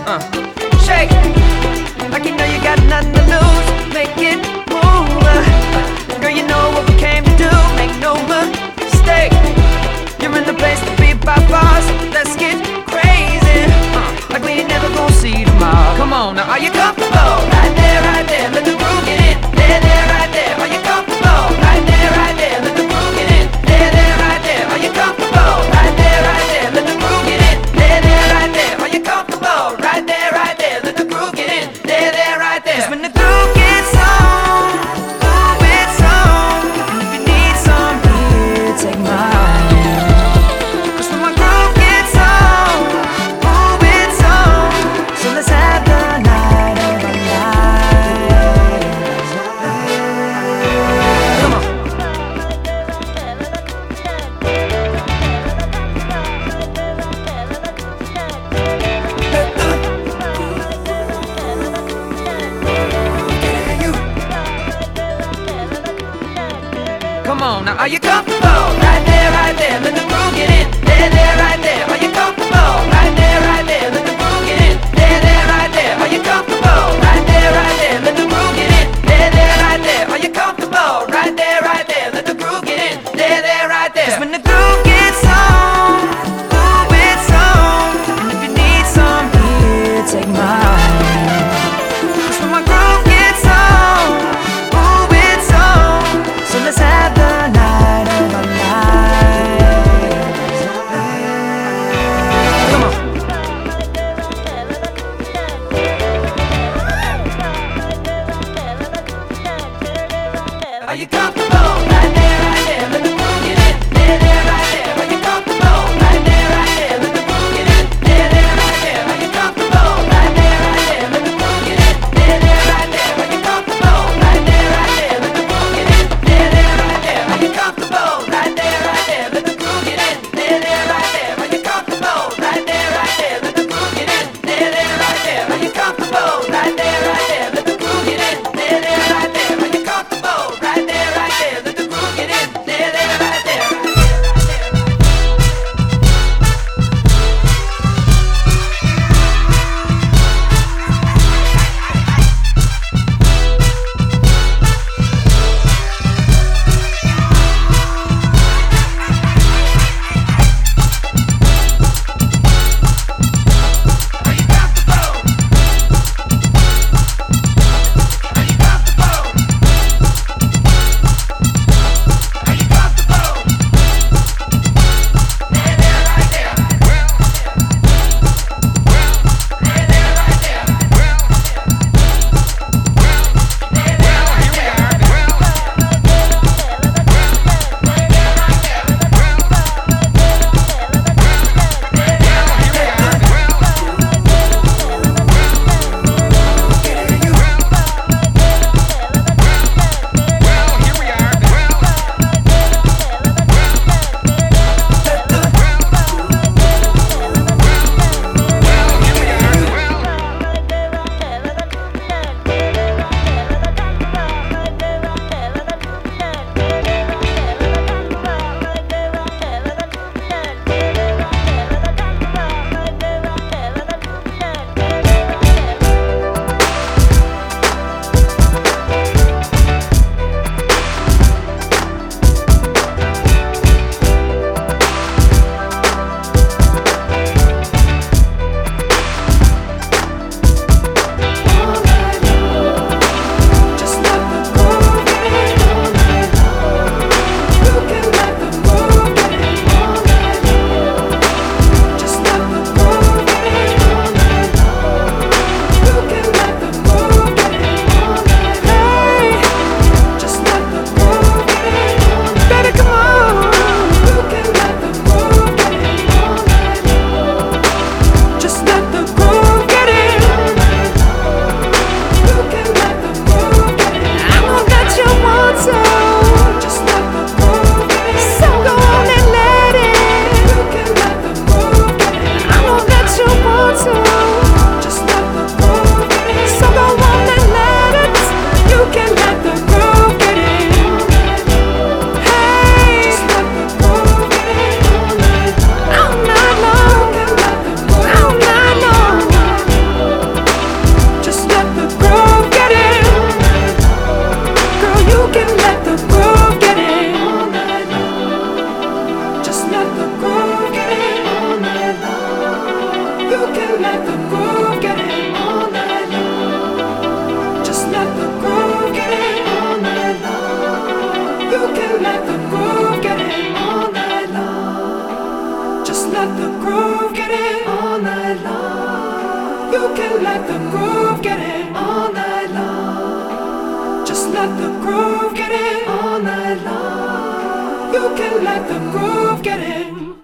Shake, like you know you got nothing to lose. Make it move, girl, you know what we came to do. Make no mistake, you're in the place to be by far. So let's get crazy, like we ain't never gonna see tomorrow. Come on now, are you comfortable? Right there, let the groove get in. There, right there, are you comfortable? Right there, let the groove get in. There, right there, are you comfortable? Right there, let the groove get in. There, right there, are you comfortable? Right there, let the groove get in. There, right there. 'Cause when the groove gets on, ooh, it's on. And if you need some here, take mine. 'Cause when my groove gets on, ooh, it's on. So let's have the night of our lives. Come on. Come on now, are you comfortable? Right there, let the groove get in. There, right there, are you comfortable? Right there, let the groove get in. There, right there, are you comfortable? Right there, let the groove get in. There, right there, are you comfortable? Right there, let the groove get in. There, right there. 'Cause when the groove gets on, ooh, it's on. And if you need some here, take mine. 'Cause when my groove gets on, ooh, it's on. So let's have the night of You can let the groove get in all night long. Just let the groove get in all night long. You can let the groove get in.